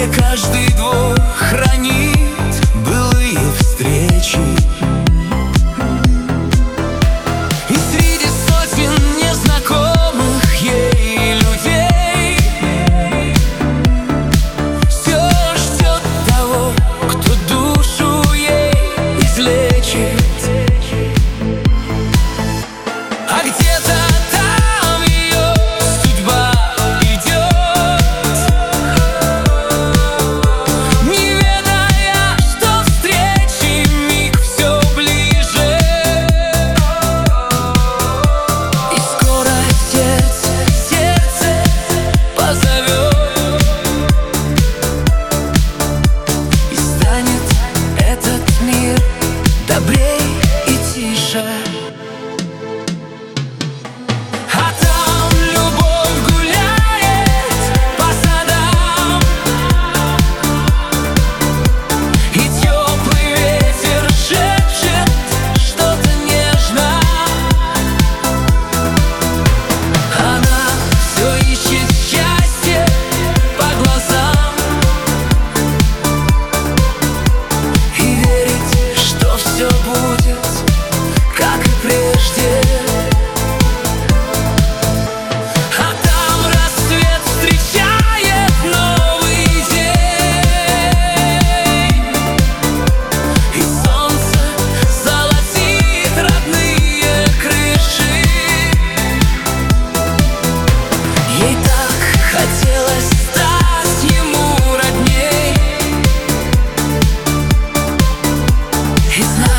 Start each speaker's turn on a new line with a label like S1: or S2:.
S1: где каждый двор хранит былые встречи. И среди сотен незнакомых ей людей все ждет того, кто душу ей излечит. А где-то там ее судьба идет, не ведая, что встречи миг все ближе. И скоро сердце позовет, и станет этот мир добрей и тише.
S2: It's not